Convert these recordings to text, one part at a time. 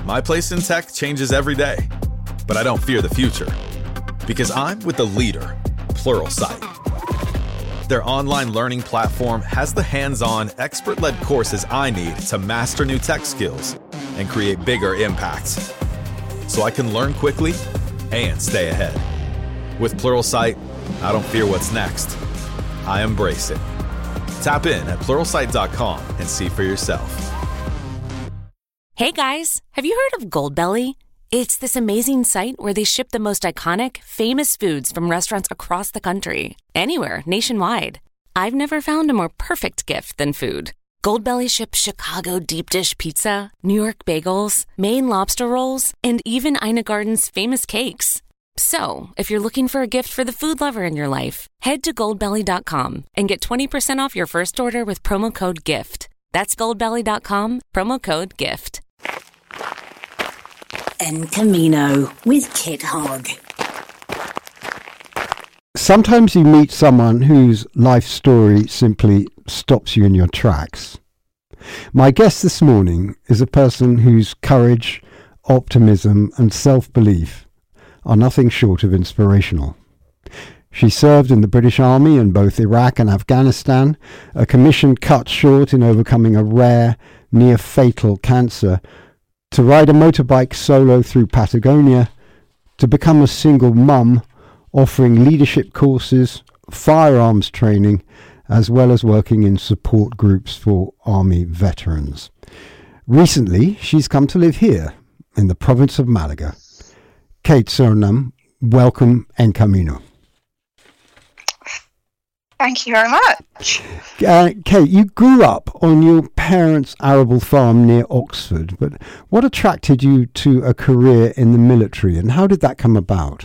My place in tech changes every day, but I don't fear the future because I'm with the leader, Pluralsight. Their online learning platform has the hands-on, expert-led courses I need to master new tech skills and create bigger impacts, so I can learn quickly and stay ahead. With Pluralsight, I don't fear what's next. I embrace it. Tap in at Pluralsight.com and see for yourself. Hey guys, have you heard of Goldbelly? It's this amazing site where they ship the most iconic, famous foods from restaurants across the country. Anywhere, nationwide. I've never found a more perfect gift than food. Goldbelly ships Chicago deep dish pizza, New York bagels, Maine lobster rolls, and even Ina Garden's famous cakes. So, if you're looking for a gift for the food lover in your life, head to goldbelly.com and get 20% off your first order with promo code GIFT. That's goldbelly.com, promo code GIFT. En Camino with Kit Hogg. Sometimes you meet someone whose life story simply stops you in your tracks. My guest this morning is a person whose courage, optimism and self-belief are nothing short of inspirational. She served in the British Army in both Iraq and Afghanistan, a commission cut short in overcoming a rare, near-fatal cancer, to ride a motorbike solo through Patagonia, to become a single mum, offering leadership courses, firearms training, as well as working in support groups for Army veterans. Recently, she's come to live here in the province of Malaga. Kate Surinam, welcome En Camino. Thank you very much. Kate, you grew up on your parents' arable farm near Oxford, but what attracted you to a career in the military and how did that come about?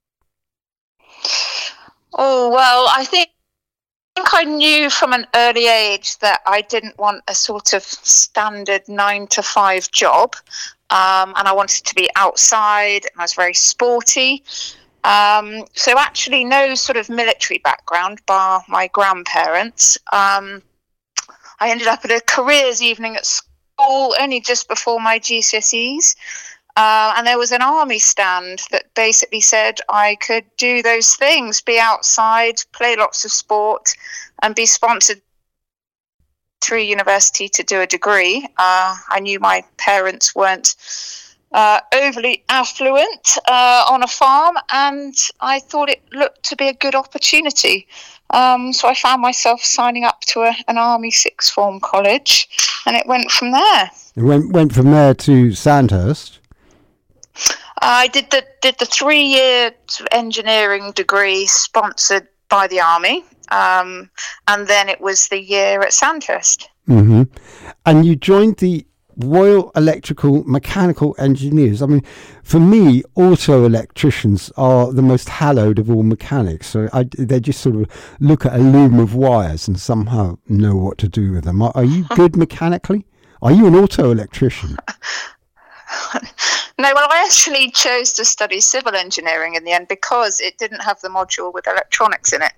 Oh, well, I think I knew from an early age that I didn't want a sort of standard 9-to-5 job, and I wanted to be outside, and I was very sporty. So actually no sort of military background, bar my grandparents. I ended up at a careers evening at school only just before my GCSEs. And there was an army stand that basically said I could do those things, be outside, play lots of sport, and be sponsored through university to do a degree. I knew my parents weren't overly affluent on a farm, and I thought it looked to be a good opportunity. So I found myself signing up to an Army sixth form college, and it went from there. It went from there to Sandhurst? I did the 3-year engineering degree sponsored by the Army, and then it was the year at Sandhurst. Mm-hmm. And you joined the Royal Electrical Mechanical Engineers. I mean, for me, auto electricians are the most hallowed of all mechanics. So they just sort of look at a loom of wires and somehow know what to do with them. Are you good mechanically? Are you an auto electrician? No, well, I actually chose to study civil engineering in the end because it didn't have the module with electronics in it.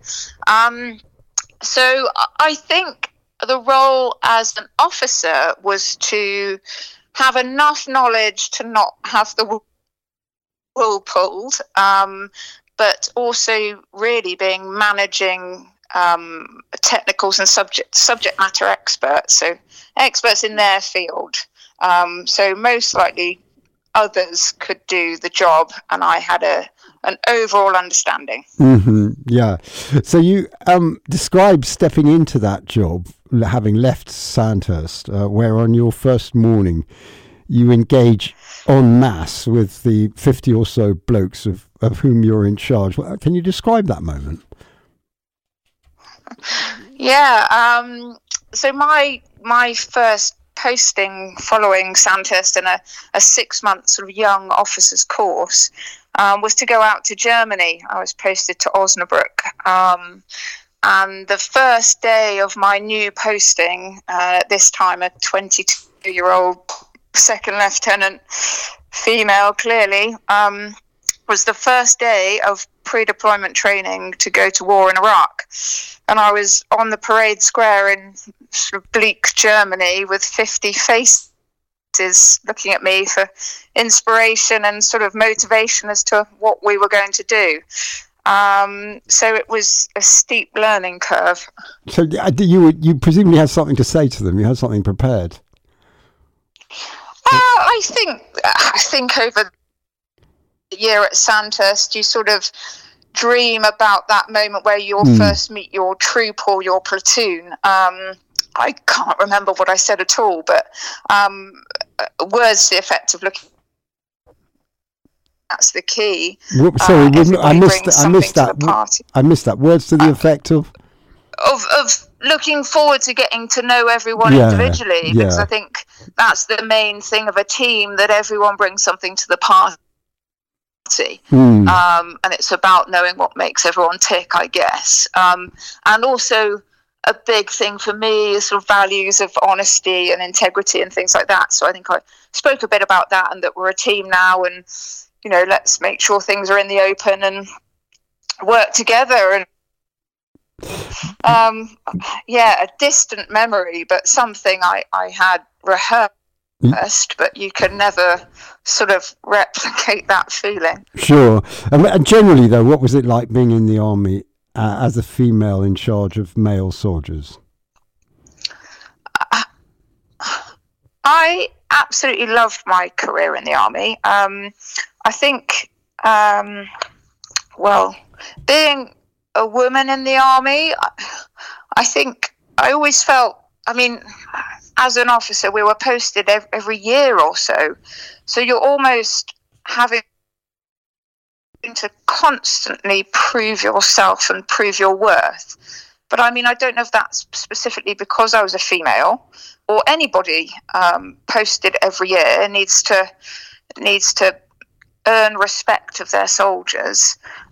So I think the role as an officer was to have enough knowledge to not have the wool pulled, but also really being managing technicals and subject matter experts, so experts in their field. So most likely others could do the job, and I had an overall understanding. Mm-hmm, yeah. So you described stepping into that job, having left Sandhurst, where on your first morning you engage en masse with the 50 or so blokes of whom you're in charge. Can you describe that moment? Yeah. So my first posting following Sandhurst in a 6-month sort of young officers course was to go out to Germany. I was posted to Osnabrück. And the first day of my new posting, this time a 22-year-old second lieutenant, female clearly, was the first day of pre-deployment training to go to war in Iraq. And I was on the parade square in sort of bleak Germany with 50 faces is looking at me for inspiration and sort of motivation as to what we were going to do. So it was a steep learning curve. So you presumably had something to say to them. You had something prepared. I think over the year at Sandhurst, you sort of dream about that moment where you'll first meet your troop or your platoon. I can't remember what I said at all, but words to the effect of looking. That's the key. Sorry, I missed that. I missed that. Words to the effect of looking forward to getting to know everyone individually, because I think that's the main thing of a team, that everyone brings something to the party. And it's about knowing what makes everyone tick, I guess. And also a big thing for me is sort of values of honesty and integrity and things like that. So I think I spoke a bit about that, and that we're a team now, and let's make sure things are in the open and work together. And a distant memory, but something I had rehearsed, but you can never sort of replicate that feeling. Sure. And generally, though, what was it like being in the army as a female in charge of male soldiers? I absolutely loved my career in the army. I think, being a woman in the army, I think I always felt, as an officer, we were posted every year or so. So you're almost having to constantly prove yourself and prove your worth. But I don't know if that's specifically because I was a female, or anybody posted every year needs to earn respect of their soldiers.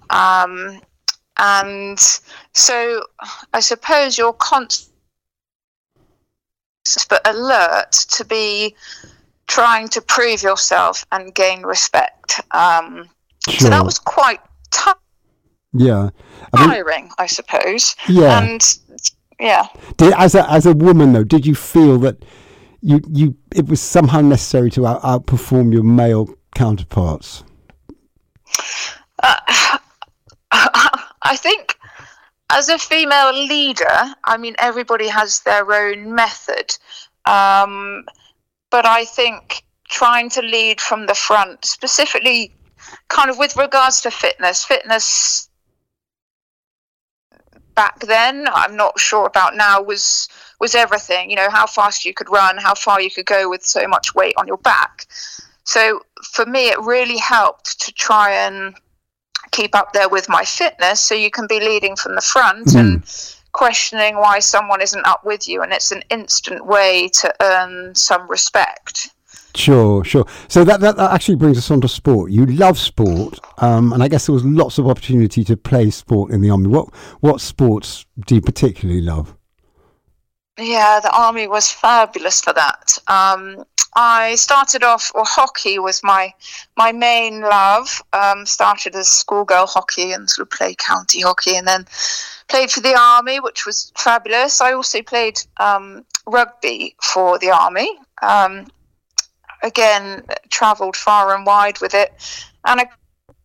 And so I suppose you're constant but alert to be trying to prove yourself and gain respect. So that was quite tiring, I suppose. Yeah. And yeah. As a woman, though, did you feel that it was somehow necessary to outperform your male counterparts? I think as a female leader, everybody has their own method. But I think trying to lead from the front, specifically kind of with regards to fitness back then, I'm not sure about now, was everything. How fast you could run, how far you could go with so much weight on your back. So for me, it really helped to try and keep up there with my fitness, so you can be leading from the front and questioning why someone isn't up with you, and it's an instant way to earn some respect. Sure. So that actually brings us on to sport. You love sport, and I guess there was lots of opportunity to play sport in the army. What sports do you particularly love? Yeah, the army was fabulous for that. I started off, hockey was my main love. Started as schoolgirl hockey and sort of played county hockey, and then played for the army, which was fabulous. I also played rugby for the army. Again, travelled far and wide with it. And a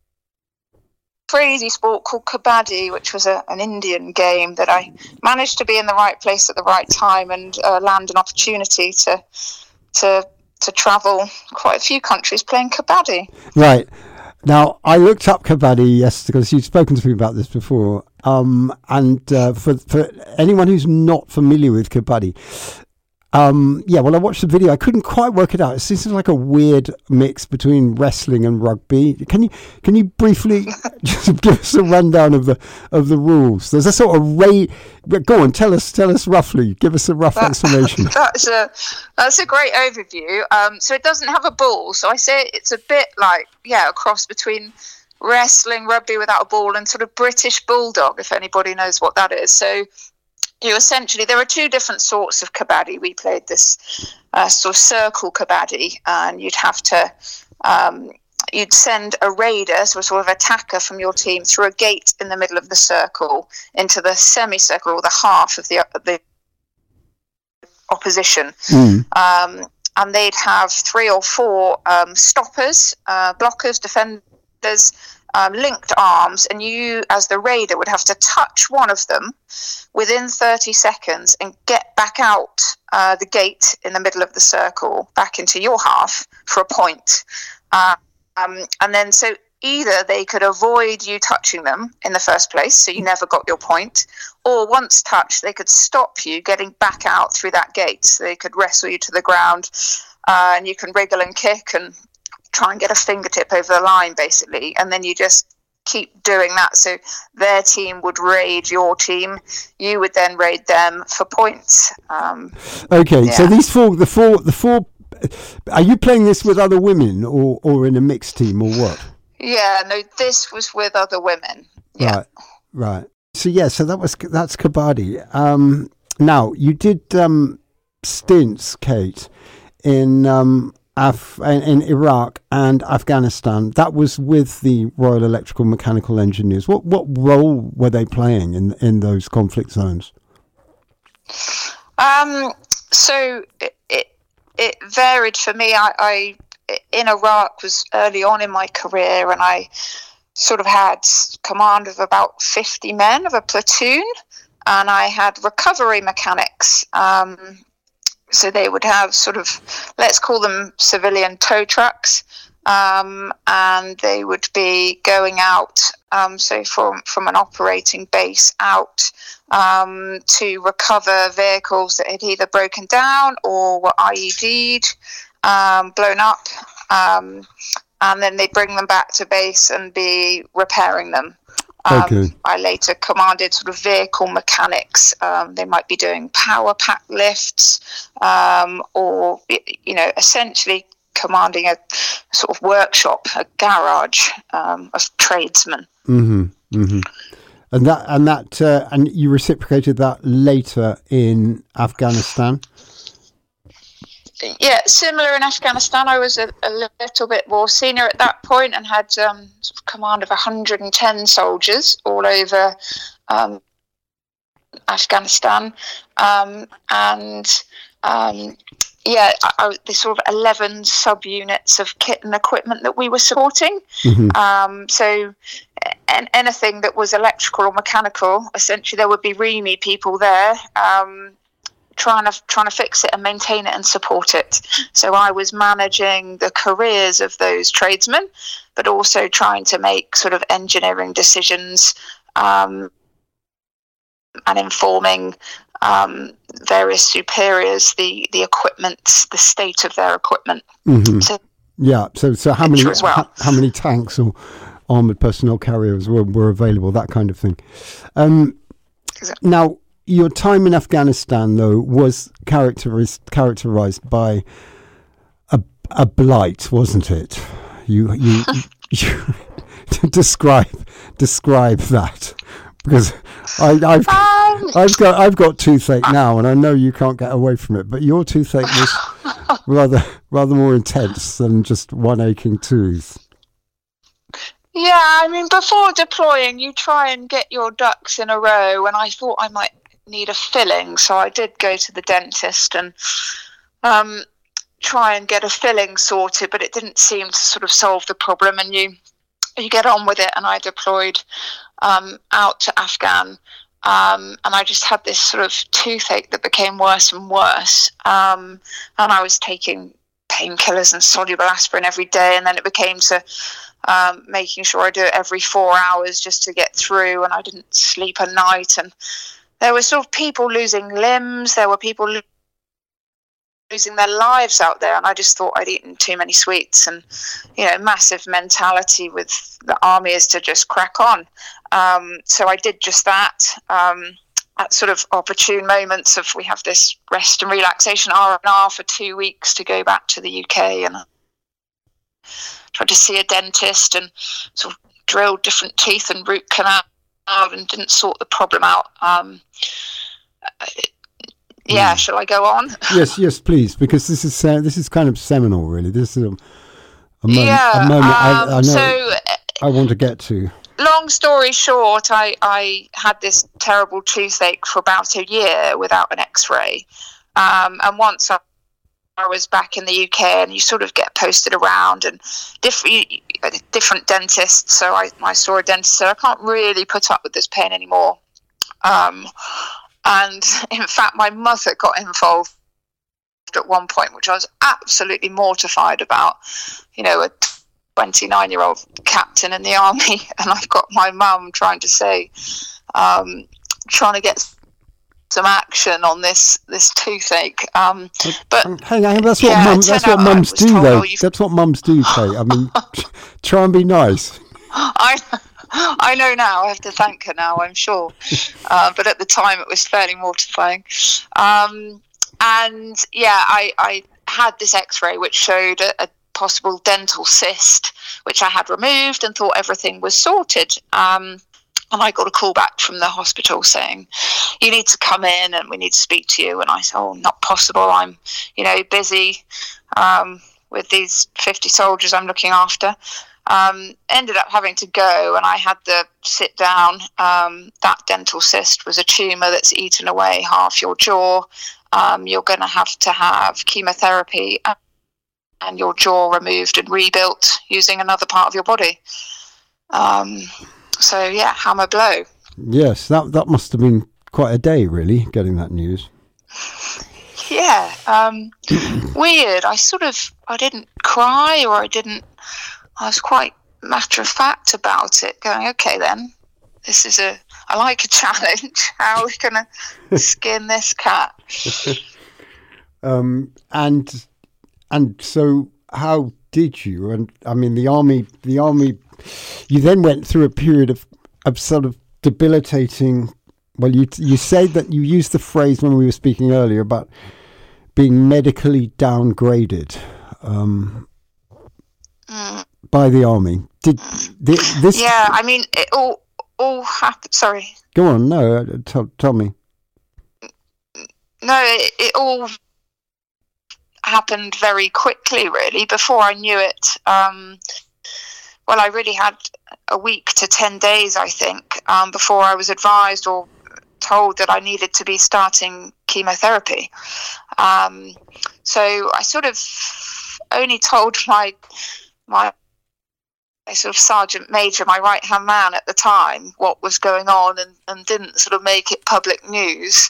crazy sport called kabaddi, which was an Indian game that I managed to be in the right place at the right time and land an opportunity to travel quite a few countries playing kabaddi. Right. Now, I looked up kabaddi yesterday because you'd spoken to me about this before. For anyone who's not familiar with kabaddi, I watched the video. I couldn't quite work it out. It seems like a weird mix between wrestling and rugby. Can you briefly just give us a rundown of the rules? There's a sort of go on, tell us roughly. Give us a rough explanation. That's a great overview. So it doesn't have a ball. So I say it's a bit like a cross between wrestling, rugby without a ball, and sort of British bulldog, if anybody knows what that is. So there are two different sorts of kabaddi. We played this sort of circle kabaddi, and you'd have to you'd send a raider, so a sort of attacker from your team, through a gate in the middle of the circle into the semicircle, or the half of the opposition. and they'd have 3 or 4 stoppers, blockers, defenders, linked arms, and you as the raider would have to touch one of them within 30 seconds and get back out the gate in the middle of the circle back into your half for a point. And then so either they could avoid you touching them in the first place, so you never got your point, or once touched, they could stop you getting back out through that gate. So they could wrestle you to the ground, and you can wriggle and kick and try and get a fingertip over the line, basically. And then you just keep doing that. So their team would raid your team. You would then raid them for points. Okay, yeah. So the four. Are you playing this with other women or in a mixed team or what? Yeah, no, this was with other women. Yeah. Right. So that's Kabaddi. Now you did stints, Kate, in Iraq and Afghanistan. That was with the Royal Electrical Mechanical Engineers. What role were they playing in those conflict zones? So it varied for me. I in Iraq was early on in my career, and I sort of had command of about 50 men of a platoon, and I had recovery mechanics. So they would have sort of, let's call them civilian tow trucks, and they would be going out, so from an operating base out to recover vehicles that had either broken down or were IED'd, blown up, and then they'd bring them back to base and be repairing them. Okay. I later commanded sort of vehicle mechanics. They might be doing power pack lifts, or essentially commanding a sort of workshop, a garage of tradesmen. Mm-hmm. Mm-hmm. And you reciprocated that later in Afghanistan. Yeah, similar in Afghanistan. I was a little bit more senior at that point and had sort of command of 110 soldiers all over Afghanistan. The sort of 11 subunits of kit and equipment that we were supporting. Mm-hmm. So anything that was electrical or mechanical, essentially there would be REME people there, trying to fix it and maintain it and support it. So I was managing the careers of those tradesmen, but also trying to make sort of engineering decisions, and informing various superiors the equipment, the state of their equipment. Mm-hmm. So how many tanks or armoured personnel carriers were available, that kind of thing. Exactly. Now, your time in Afghanistan, though, was characterized by a blight, wasn't it? You describe that, because I've got toothache now, and I know you can't get away from it. But your toothache was rather more intense than just one aching tooth. Yeah, I mean, before deploying, you try and get your ducks in a row, and I thought I might need a filling, so I did go to the dentist and try and get a filling sorted, but it didn't seem to sort of solve the problem, and you get on with it. And I deployed out to Afghan, and I just had this sort of toothache that became worse and worse, and I was taking painkillers and soluble aspirin every day, and then it became to making sure I do it every 4 hours just to get through, and I didn't sleep a night. And there were sort of people losing limbs, there were people losing their lives out there, and I just thought I'd eaten too many sweets. And massive mentality with the army is to just crack on. So I did just that. At sort of opportune moments of, we have this rest and relaxation R&R for 2 weeks to go back to the UK, and tried to see a dentist and sort of drilled different teeth and root canal and didn't sort the problem out. Shall I go on? Yes, please, because this is kind of seminal, really. This is a moment I know I want to get to. Long story short, I had this terrible toothache for about a year without an X-ray, and once I I was back in the UK, and you sort of get posted around and different dentists. So I saw a dentist, so I can't really put up with this pain anymore. And in fact, my mother got involved at one point, which I was absolutely mortified about. You know, a 29-year-old captain in the army, and I've got my mum trying to get some action on this toothache. But hang on, that's what mums do, though. That's what mums do, Kate. I mean, try and be nice. I know now. I have to thank her now, I'm sure. But at the time, it was fairly mortifying. And yeah, I had this X-ray which showed a possible dental cyst, which I had removed and thought everything was sorted. And I got a call back from the hospital saying, you need to come in and we need to speak to you. And I said, oh, not possible. I'm, busy with these 50 soldiers I'm looking after. Ended up having to go, and I had to sit down. That dental cyst was a tumour that's eaten away half your jaw. You're going to have chemotherapy and your jaw removed and rebuilt using another part of your body. So yeah, hammer blow. Yes, that must have been quite a day, really, getting that news. Yeah, weird. I didn't cry, or I was quite matter of fact about it, going, okay then, I like a challenge. How are we going to skin this cat? And so how did you? And I mean, the army, you then went through a period of sort of debilitating. Well, you said that you used the phrase when we were speaking earlier about being medically downgraded by the army. Did this? Yeah, I mean, it all happened. Sorry. Go on. No, tell me. No, it all happened very quickly, really. Before I knew it, I really had a week to 10 days, I think, before I was advised or told that I needed to be starting chemotherapy. So I sort of only told my sort of sergeant major, my right-hand man at the time, what was going on, and didn't sort of make it public news.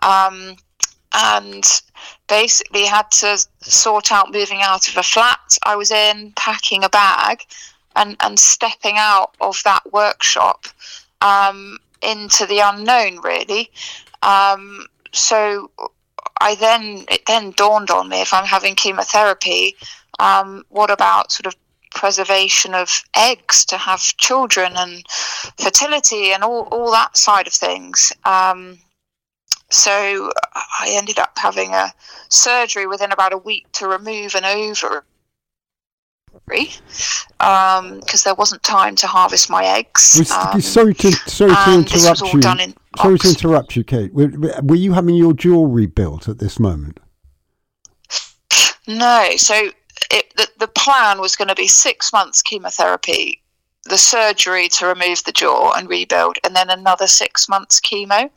And basically had to sort out moving out of a flat I was in, packing a bag, and stepping out of that workshop into the unknown, really. So it then dawned on me, if I'm having chemotherapy, what about sort of preservation of eggs to have children and fertility and all that side of things? So I ended up having a surgery within about a week to remove an ovary, because there wasn't time to harvest my eggs. Sorry to interrupt you. Sorry to interrupt you, Kate. Were you having your jaw rebuilt at this moment? No. So the plan was going to be 6 months chemotherapy, the surgery to remove the jaw and rebuild, and then another 6 months chemo.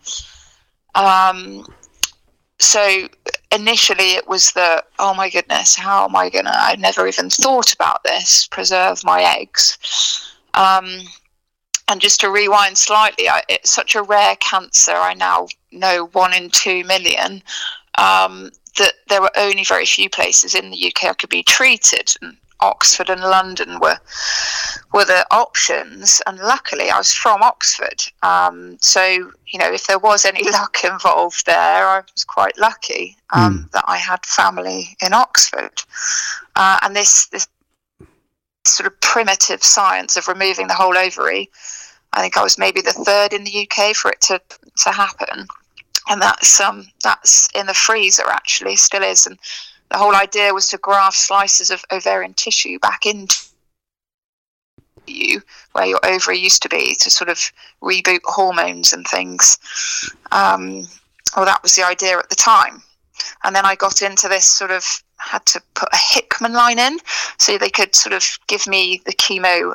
So initially it was oh my goodness, how am I I never even thought about this, preserve my eggs. And just to rewind slightly, it's such a rare cancer, I now know 1 in 2 million, that there were only very few places in the UK I could be treated, and Oxford and London were the options, and luckily I was from Oxford, so if there was any luck involved there, I was quite lucky that I had family in Oxford, and this sort of primitive science of removing the whole ovary, I think I was maybe the third in the UK for it to happen, and that's in the freezer, actually, still is. And the whole idea was to graft slices of ovarian tissue back into you where your ovary used to be, to sort of reboot hormones and things. That was the idea at the time. And then I got into this had to put a Hickman line in so they could sort of give me the chemo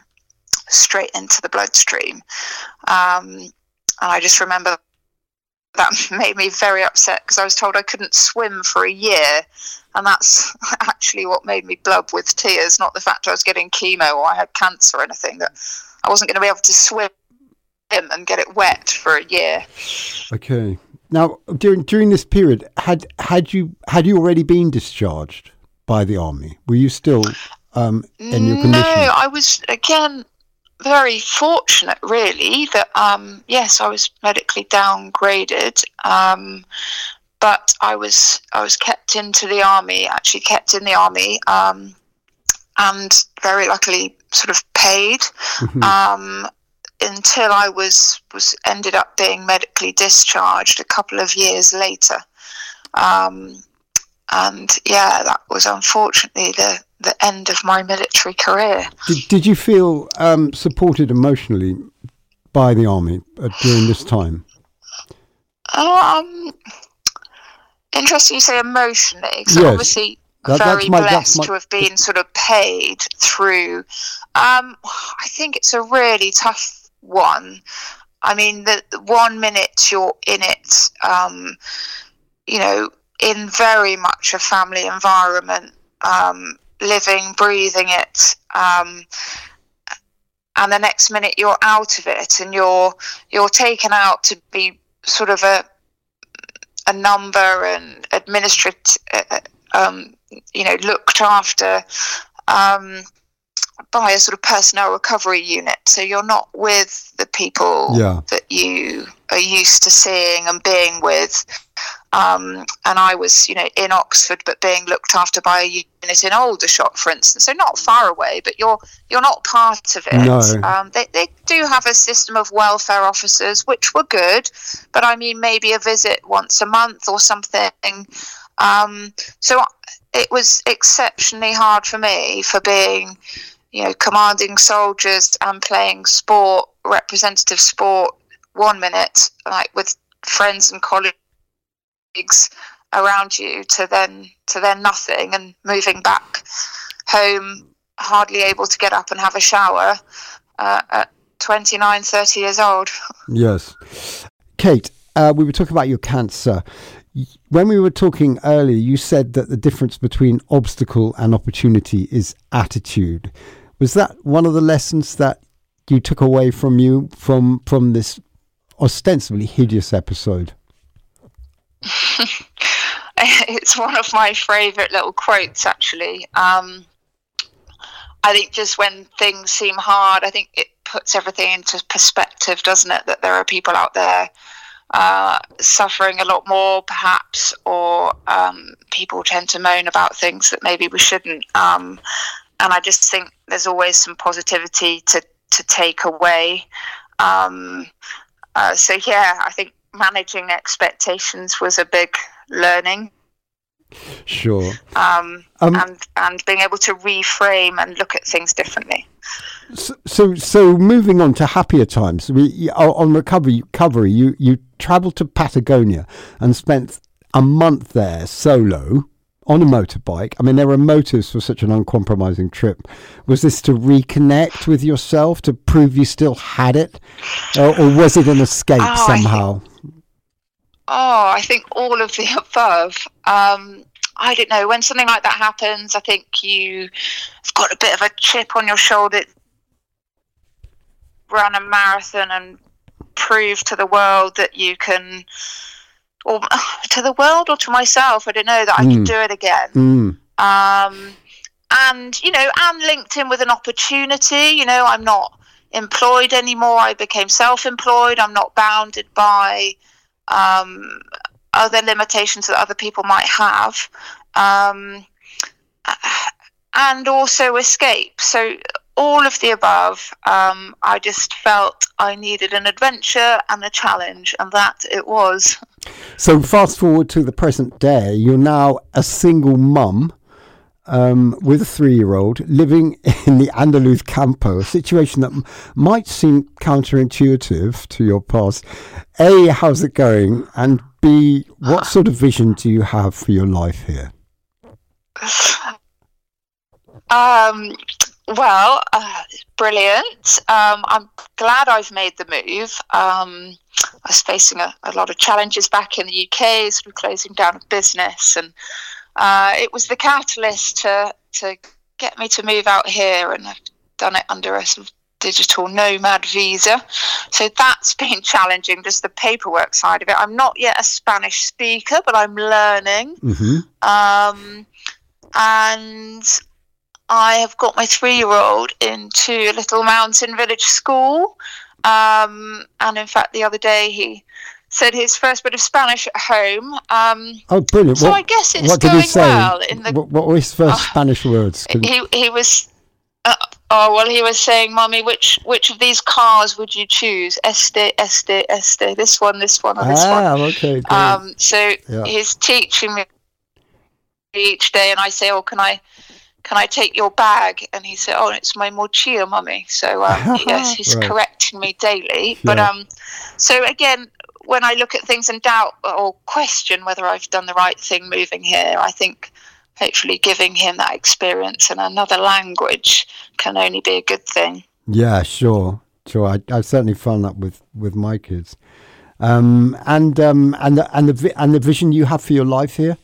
straight into the bloodstream. And I just remember that made me very upset because I was told I couldn't swim for a year. And that's actually what made me blub with tears, not the fact I was getting chemo or I had cancer or anything, that I wasn't going to be able to swim and get it wet for a year. Okay. Now, during this period, had you already been discharged by the army? Were you still in your condition? No, I was, again, very fortunate, really, that, yes, I was medically downgraded, but I was kept in the army, and very luckily sort of paid, until I was ended up being medically discharged a couple of years later. And yeah, that was unfortunately the end of my military career. Did you feel supported emotionally by the army during this time? Interesting you say emotionally, because yes. Obviously very blessed to have been sort of paid through. I think it's a really tough one. I mean, the 1 minute you're in it, in very much a family environment, living, breathing it, and the next minute you're out of it, and you're taken out to be sort of a number and administrative, looked after by a sort of personnel recovery unit. So you're not with the people that you are used to seeing and being with. And I was, in Oxford, but being looked after by a unit in Aldershot, for instance. So not far away, but you're not part of it. No. They do have a system of welfare officers, which were good, but I mean maybe a visit once a month or something. So it was exceptionally hard for me for being, commanding soldiers and playing sport, representative sport, 1 minute, like with friends and colleagues around you, to then nothing, and moving back home hardly able to get up and have a shower at 29, 30 years old. Yes. Kate, we were talking about your cancer. When we were talking earlier, you said that the difference between obstacle and opportunity is attitude. Was that one of the lessons that you took away from this ostensibly hideous episode? It's one of my favourite little quotes, actually. I think just when things seem hard, I think it puts everything into perspective, doesn't it? That there are people out there suffering a lot more, perhaps, or people tend to moan about things that maybe we shouldn't. And I just think there's always some positivity to take away. So yeah, I think managing expectations was a big learning. Sure. And being able to reframe and look at things differently. So moving on to happier times, on recovery, you travelled to Patagonia and spent a month there solo on a motorbike. I mean, there were motives for such an uncompromising trip. Was this to reconnect with yourself, to prove you still had it, or was it an escape somehow? I think all of the above. I don't know, when something like that happens, I think you've got a bit of a chip on your shoulder. Run a marathon and prove to the world that you can, or to the world or to myself, I don't know, that I can do it again. And linked in with an opportunity. I'm not employed anymore. I became self-employed. I'm not bounded by other limitations that other people might have, and also escape. So all of the above. I just felt I needed an adventure and a challenge, and that it was. So fast forward to the present day, you're now a single mum with a 3-year-old living in the Andaluz Campo, a situation that might seem counterintuitive to your past. A, how's it going? And B, what sort of vision do you have for your life here? Well, brilliant. I'm glad I've made the move. I was facing a lot of challenges back in the UK, sort of closing down a business, and it was the catalyst to get me to move out here, and I've done it under a sort of digital nomad visa. So that's been challenging, just the paperwork side of it. I'm not yet a Spanish speaker, but I'm learning. Mm-hmm. And I have got my 3-year-old into a little mountain village school. And in fact, the other day he said his first bit of Spanish at home. Oh, brilliant. So I guess it's going well. What were his first Spanish words? He was... he was saying, "Mummy, which of these cars would you choose? Este, this one, or this one." Okay. Great. So he's teaching me each day, and I say, "Oh, can I take your bag?" And he said, "Oh, it's my mochila, Mummy." So yes, he's correcting me daily. But so again, when I look at things and doubt or question whether I've done the right thing moving here, I think hopefully giving him that experience in another language can only be a good thing. Yeah, sure. I've certainly found that with my kids. And the vision you have for your life here.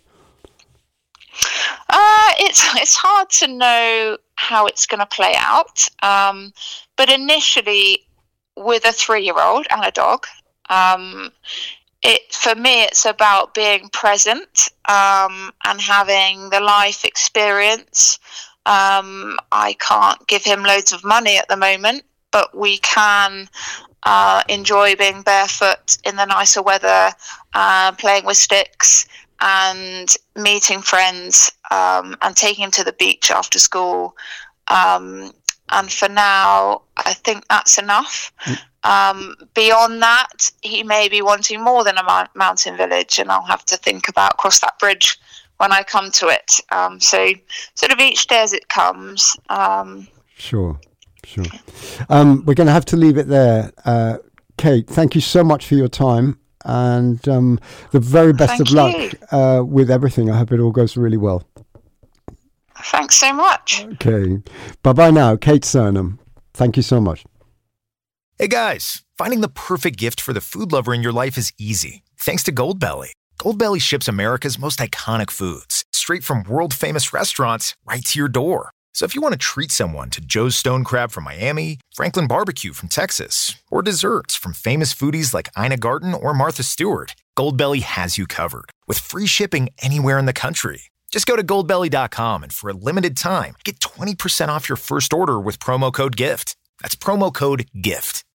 It's hard to know how it's going to play out. But initially, with a 3-year-old and a dog, for me, it's about being present and having the life experience. I can't give him loads of money at the moment, but we can enjoy being barefoot in the nicer weather, playing with sticks and meeting friends and taking him to the beach after school. And for now, I think that's enough. Beyond that, he may be wanting more than a mountain village, and I'll have to think about cross that bridge when I come to it. So sort of each day as it comes. Sure. We're going to have to leave it there. Kate, thank you so much for your time, and the very best of luck with everything. I hope it all goes really well. Thanks so much. Okay. Bye-bye now. Kate Cernam. Thank you so much. Hey guys, finding the perfect gift for the food lover in your life is easy. Thanks to Goldbelly. Goldbelly ships America's most iconic foods straight from world-famous restaurants right to your door. So if you want to treat someone to Joe's Stone Crab from Miami, Franklin Barbecue from Texas, or desserts from famous foodies like Ina Garten or Martha Stewart, Goldbelly has you covered with free shipping anywhere in the country. Just go to goldbelly.com and for a limited time, get 20% off your first order with promo code GIFT. That's promo code GIFT.